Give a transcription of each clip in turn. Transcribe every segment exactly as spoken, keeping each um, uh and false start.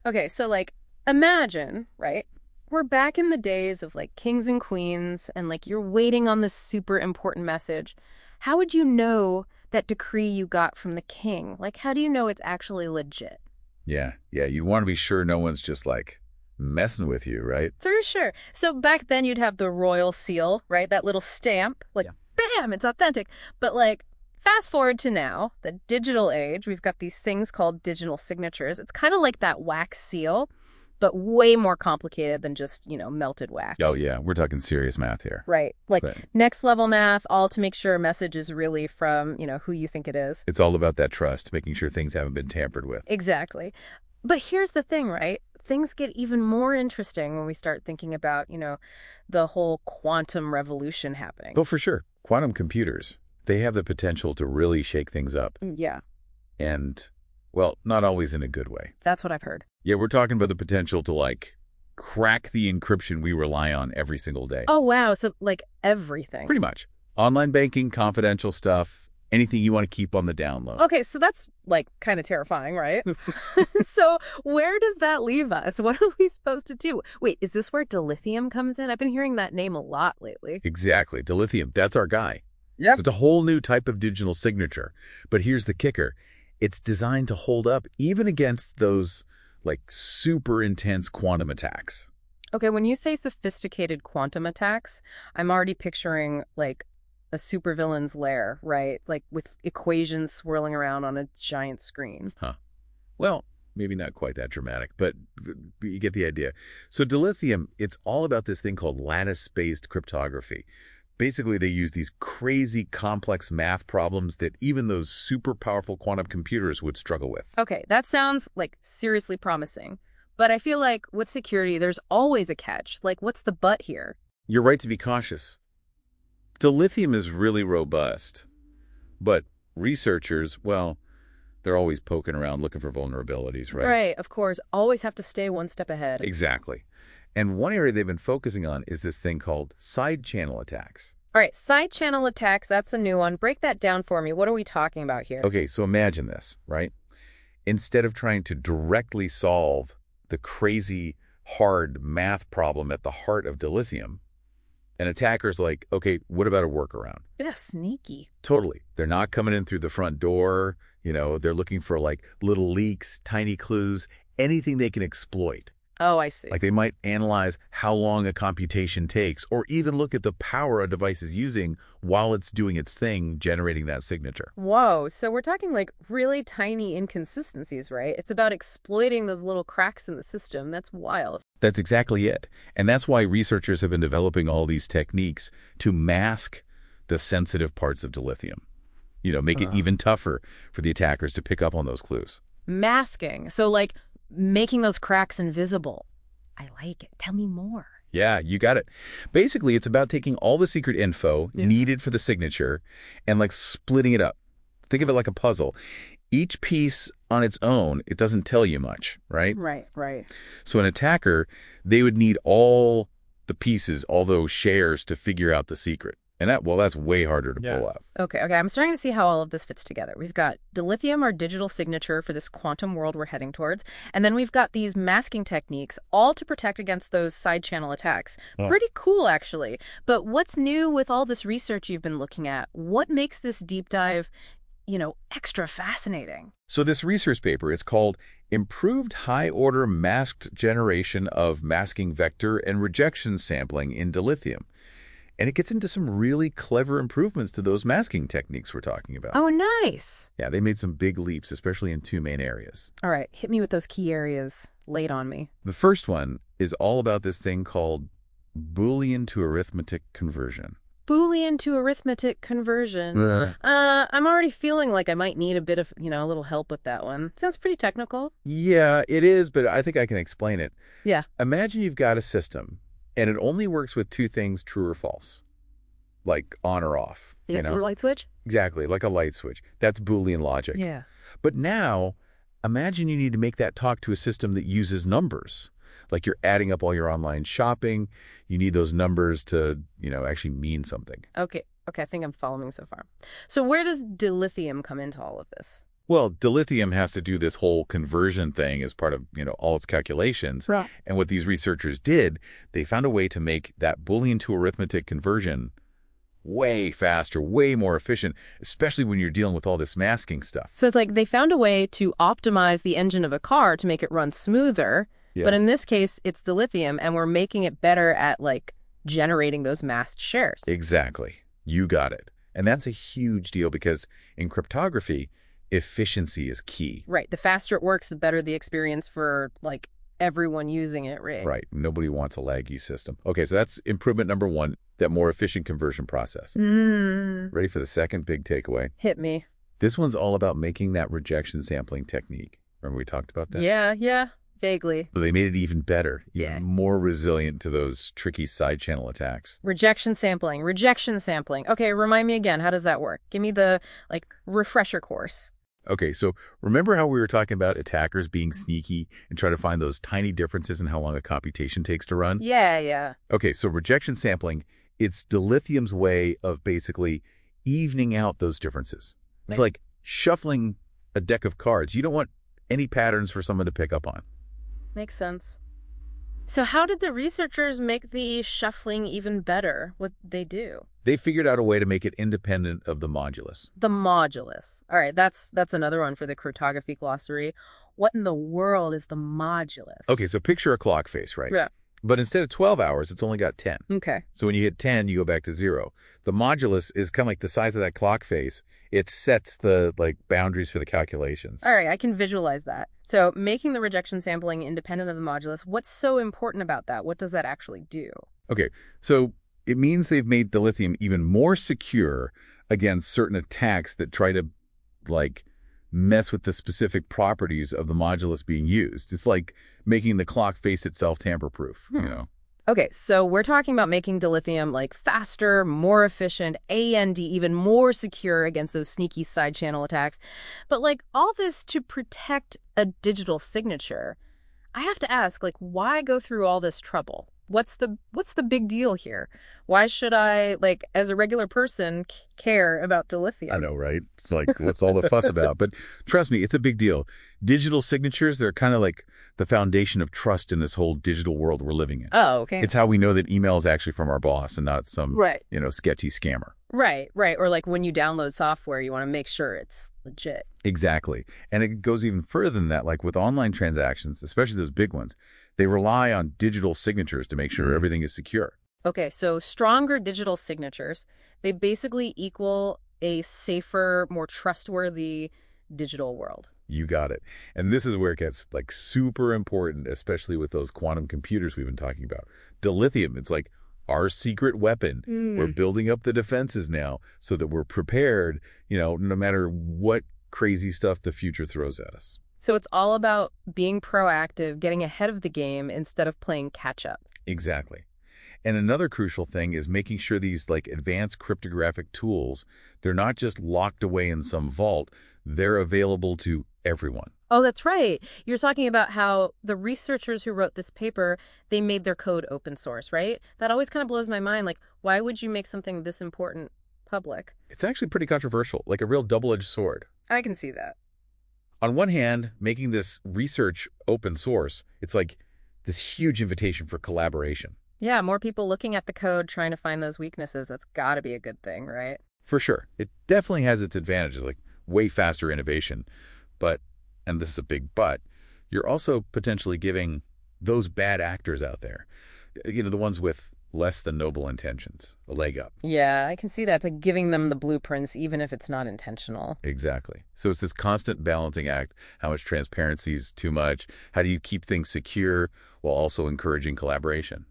Okay, so like imagine, right? We're back in the days of like kings and queens and like you're waiting on this super important message. How would you know that decree you got from the king? Like how do you know it's actually legit? Yeah, yeah, you want to be sure no one's just like messing with you, right? For sure. So back then you'd have the royal seal, right? That little stamp, like Yeah. bam, it's authentic. But like fast forward to now, the digital age, we've got these things called digital signatures. It's kind of like that wax seal, but way more complicated than just, you know, melted wax. Oh, yeah, we're talking serious math here. Right. Like Right. next level math, all to make sure a message is really from, you know, who you think it is. It's all about that trust, making sure things haven't been tampered with. Exactly. But here's the thing, right? Things get even more interesting when we start thinking about, you know, the whole quantum revolution happening. Oh, for sure. Quantum computers, they have the potential to really shake things up. Yeah, And, well, not always in a good way. that's what I've heard. Yeah, we're talking about the potential to, like, crack the encryption we rely on every single day. Oh, wow. So like everything. Pretty much. Online banking, confidential stuff, anything you want to keep on the down low. Okay, so that's like kind of terrifying, right? So where does that leave us? What are we supposed to do? Wait, is this where dilithium comes in? I've been hearing that name a lot lately. Exactly. Dilithium, that's our guy. Yep. It's a whole new type of digital signature. But here's the kicker. It's designed to hold up even against those, like, super intense quantum attacks. Okay, when you say sophisticated quantum attacks, I'm already picturing like a supervillain's lair, right? Like with equations swirling around on a giant screen. Huh. Well, maybe not quite that dramatic, but you get the idea. So dilithium, it's all about this thing called lattice-based cryptography. Basically, they use these crazy complex math problems that even those super powerful quantum computers would struggle with. Okay, that sounds like seriously promising. But I feel like with security, there's always a catch. Like, what's the but here? You're right to be cautious. Dilithium is really robust, but researchers, well, they're always poking around looking for vulnerabilities, right? Right, of course. Always have to stay one step ahead. Exactly. And one area they've been focusing on is this thing called side channel attacks. All right, side channel attacks, that's a new one. Break that down for me. What are we talking about here? Okay, so imagine this, right? Instead of trying to directly solve the crazy, hard math problem at the heart of dilithium, an attacker's like, okay, what about a workaround? Yeah, sneaky. Totally. They're not coming in through the front door. You know, they're looking for like little leaks, tiny clues, anything they can exploit. Oh, I see. Like they might analyze how long a computation takes or even look at the power a device is using while it's doing its thing, generating that signature. Whoa, so we're talking like really tiny inconsistencies, right? It's about exploiting those little cracks in the system. That's wild. That's exactly it. And that's why researchers have been developing all these techniques to mask the sensitive parts of dilithium. You know, make it Uh. even tougher for the attackers to pick up on those clues. Masking. So like making those cracks invisible. I like it. Tell me more. Yeah, you got it. Basically, it's about taking all the secret info Yeah. needed for the signature and like splitting it up. Think of it like a puzzle. Each piece on its own, it doesn't tell you much, right? Right, right. So an attacker, they would need all the pieces, all those shares to figure out the secret. And that, well, that's way harder to Yeah. pull off. Okay, okay. I'm starting to see how all of this fits together. We've got dilithium, our digital signature for this quantum world we're heading towards. And then we've got these masking techniques, all to protect against those side channel attacks. Huh. Pretty cool, actually. But what's new with all this research you've been looking at? What makes this deep dive, you know, extra fascinating? So this research paper, it's called Improved High-Order Masked Generation of Masking Vector and Rejection Sampling in Dilithium. And it gets into some really clever improvements to those masking techniques we're talking about. Oh, nice. Yeah, they made some big leaps, especially in two main areas. All right, hit me with those key areas. Lay it on me. The first one is all about this thing called Boolean to arithmetic conversion. Boolean to arithmetic conversion. Uh, Uh, I'm already feeling like I might need a bit of, you know, a little help with that one. Sounds pretty technical. yeah, it is, but I think I can explain it. Yeah. Imagine you've got a system, and it only works with two things, true or false, like on or off. You It's a know? light switch? Exactly, like a light switch. That's Boolean logic. Yeah. But now, imagine you need to make that talk to a system that uses numbers. Like you're adding up all your online shopping. You need those numbers to, you know, actually mean something. Okay. Okay, I think I'm following so far. So where does dilithium come into all of this? Well, dilithium has to do this whole conversion thing as part of, you know, all its calculations. Right. And what these researchers did, they found a way to make that Boolean to arithmetic conversion way faster, way more efficient, especially when you're dealing with all this masking stuff. So it's like they found a way to optimize the engine of a car to make it run smoother. Yeah. But in this case, it's dilithium, and we're making it better at, like, generating those masked shares. Exactly. You got it. And that's a huge deal because in cryptography, efficiency is key. Right. The faster it works, the better the experience for, like, everyone using it, right? Right. Nobody wants a laggy system. Okay, so that's improvement number one, that more efficient conversion process. Mm. Ready for the second big takeaway? Hit me. This one's all about making that rejection sampling technique. Remember we talked about that? Yeah, yeah, vaguely. But they made it even better, even Yeah. more resilient to those tricky side channel attacks. Rejection sampling, rejection sampling. Okay, remind me again. How does that work? Give me the, like, refresher course. Okay, so remember how we were talking about attackers being sneaky and try to find those tiny differences in how long a computation takes to run? Yeah, yeah. Okay, so rejection sampling, it's dilithium's way of basically evening out those differences. It's like shuffling a deck of cards. You don't want any patterns for someone to pick up on. Makes sense. So how did the researchers make the shuffling even better? What they do? They figured out a way to make it independent of the modulus. The modulus. All right, that's that's another one for the cryptography glossary. What in the world is the modulus? Okay, so picture a clock face, right? Yeah. But instead of twelve hours, it's only got ten. Okay. So when you hit ten, you go back to zero. The modulus is kind of like the size of that clock face. It sets the like boundaries for the calculations. All right, I can visualize that. So making the rejection sampling independent of the modulus, what's so important about that? What does that actually do? Okay, so it means they've made dilithium even more secure against certain attacks that try to, like, mess with the specific properties of the modulus being used. It's like making the clock face itself tamper-proof, Hmm. you know? Okay, so we're talking about making dilithium, like, faster, more efficient, and even more secure against those sneaky side channel attacks. But, like, all this to protect a digital signature. I have to ask, like, why go through all this trouble? What's the what's the big deal here? Why should I, like, as a regular person, c- care about dilithium? I know, right? It's like, what's all the fuss about? But trust me, it's a big deal. Digital signatures, they're kind of like the foundation of trust in this whole digital world we're living in. Oh, okay. It's how we know that email is actually from our boss and not some, Right. you know, sketchy scammer. Right, right. Or, like, when you download software, you want to make sure it's legit. Exactly. And it goes even further than that. Like with online transactions, especially those big ones, they rely on digital signatures to make sure everything is secure. Okay, so stronger digital signatures, they basically equal a safer, more trustworthy digital world. You got it. And this is where it gets like super important, especially with those quantum computers we've been talking about. Dilithium, it's like our secret weapon. Mm. We're building up the defenses now so that we're prepared, you know, no matter what crazy stuff the future throws at us. So it's all about being proactive, getting ahead of the game instead of playing catch up. Exactly. And another crucial thing is making sure these like advanced cryptographic tools, they're not just locked away in some vault, they're available to everyone. Oh, that's right. You're talking about how the researchers who wrote this paper, they made their code open source, right? That always kind of blows my mind. Like, why would you make something this important public? It's actually pretty controversial, like a real double-edged sword. I can see that. On one hand, making this research open source, it's like this huge invitation for collaboration. Yeah, more people looking at the code, trying to find those weaknesses. That's got to be a good thing, right? For sure. It definitely has its advantages, like way faster innovation. But, and this is a big but, you're also potentially giving those bad actors out there, you know, the ones with less than noble intentions, a leg up. Yeah, I can see that. It's like giving them the blueprints, even if it's not intentional. Exactly. So it's this constant balancing act. How much transparency is too much? How do you keep things secure while also encouraging collaboration?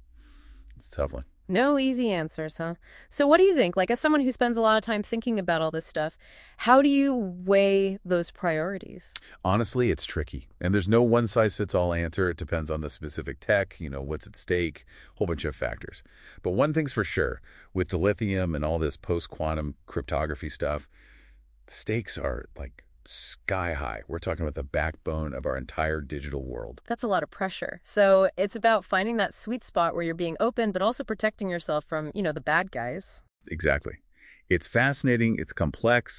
It's a tough one. No easy answers, huh? So what do you think? Like, as someone who spends a lot of time thinking about all this stuff, how do you weigh those priorities? Honestly, it's tricky. And there's no one-size-fits-all answer. It depends on the specific tech, you know, what's at stake, a whole bunch of factors. But one thing's for sure, with dilithium and all this post-quantum cryptography stuff, the stakes are, like, sky high. We're talking about the backbone of our entire digital world. That's a lot of pressure. So it's about finding that sweet spot where you're being open, but also protecting yourself from, you know, the bad guys. Exactly. It's fascinating. It's complex.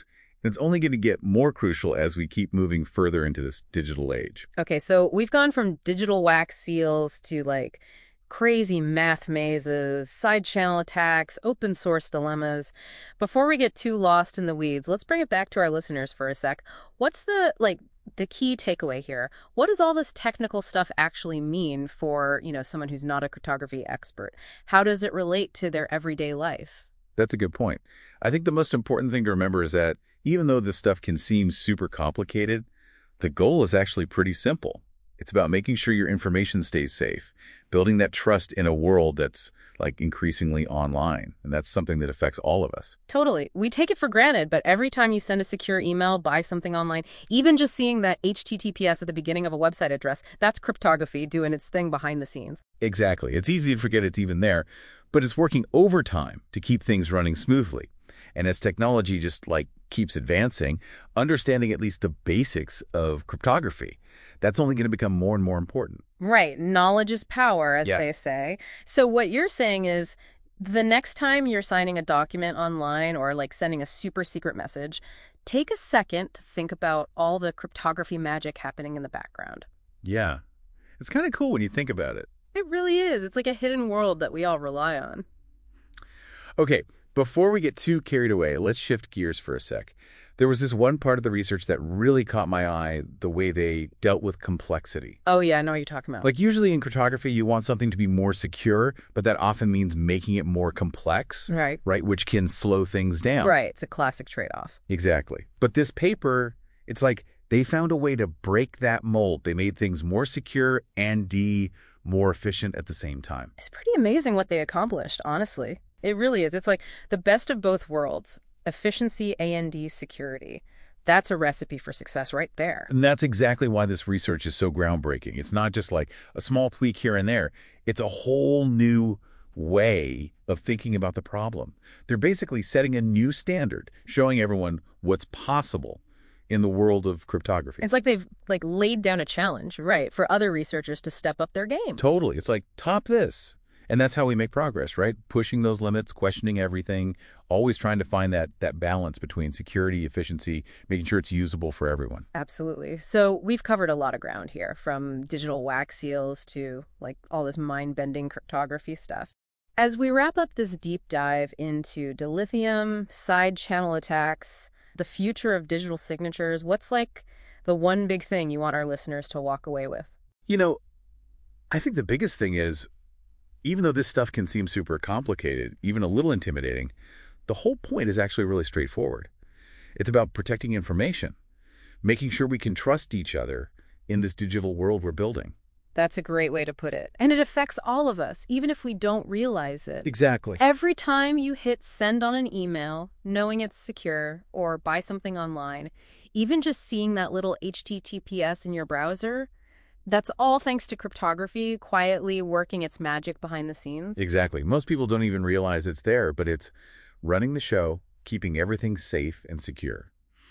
And it's only going to get more crucial as we keep moving further into this digital age. Okay, so we've gone from digital wax seals to like crazy math mazes, side channel attacks, open source dilemmas. Before we get too lost in the weeds, let's bring it back to our listeners for a sec. What's the like the key takeaway here? What does all this technical stuff actually mean for, you know, someone who's not a cryptography expert? How does it relate to their everyday life? That's a good point. I think the most important thing to remember is that even though this stuff can seem super complicated, the goal is actually pretty simple. It's about making sure your information stays safe, building that trust in a world that's like increasingly online. And that's something that affects all of us. Totally. We take it for granted, but every time you send a secure email, buy something online, even just seeing that H T T P S at the beginning of a website address, that's cryptography doing its thing behind the scenes. Exactly. It's easy to forget it's even there, but it's working overtime to keep things running smoothly. And as technology just like keeps advancing, understanding at least the basics of cryptography, that's only going to become more and more important. Right. Knowledge is power, as Yeah. they say. So what you're saying is the next time you're signing a document online or like sending a super secret message, take a second to think about all the cryptography magic happening in the background. Yeah. It's kind of cool when you think about it. It really is. It's like a hidden world that we all rely on. Okay, before we get too carried away, let's shift gears for a sec. There was this one part of the research that really caught my eye, the way they dealt with complexity. Oh, yeah, I know what you're talking about. Like usually in cryptography, you want something to be more secure, but that often means making it more complex, Right. right? Which can slow things down. Right. It's a classic trade-off. Exactly. But this paper, it's like they found a way to break that mold. They made things more secure and D, more efficient at the same time. It's pretty amazing what they accomplished, honestly. It really is. It's like the best of both worlds. Efficiency and security. That's a recipe for success right there. And that's exactly why this research is so groundbreaking. It's not just like a small tweak here and there. It's a whole new way of thinking about the problem. They're basically setting a new standard, showing everyone what's possible in the world of cryptography. It's like they've like laid down a challenge, right, for other researchers to step up their game. Totally. It's like, top this. And that's how we make progress, right? Pushing those limits, questioning everything, always trying to find that that balance between security, efficiency, making sure it's usable for everyone. Absolutely. So we've covered a lot of ground here, from digital wax seals to like all this mind-bending cryptography stuff. As we wrap up this deep dive into dilithium, side channel attacks, the future of digital signatures, what's like the one big thing you want our listeners to walk away with? You know, I think the biggest thing is, even though this stuff can seem super complicated, even a little intimidating, the whole point is actually really straightforward. It's about protecting information, making sure we can trust each other in this digital world we're building. That's a great way to put it. And it affects all of us, even if we don't realize it. Exactly. Every time you hit send on an email, knowing it's secure, or buy something online, even just seeing that little H T T P S in your browser, that's all thanks to cryptography quietly working its magic behind the scenes. Exactly. Most people don't even realize it's there, but it's running the show, keeping everything safe and secure.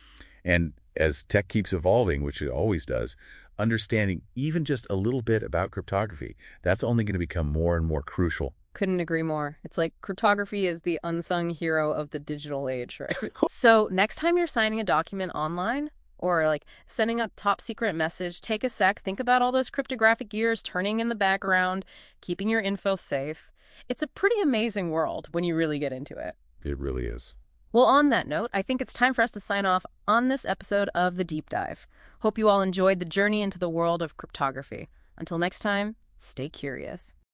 And as tech keeps evolving, which it always does, understanding even just a little bit about cryptography, that's only going to become more and more crucial. Couldn't agree more. It's like cryptography is the unsung hero of the digital age, right? So next time you're signing a document online, or like sending a top secret message, take a sec, think about all those cryptographic gears turning in the background, keeping your info safe. It's a pretty amazing world when you really get into it. It really is. Well, on that note, I think it's time for us to sign off on this episode of The Deep Dive. Hope you all enjoyed the journey into the world of cryptography. Until next time, stay curious.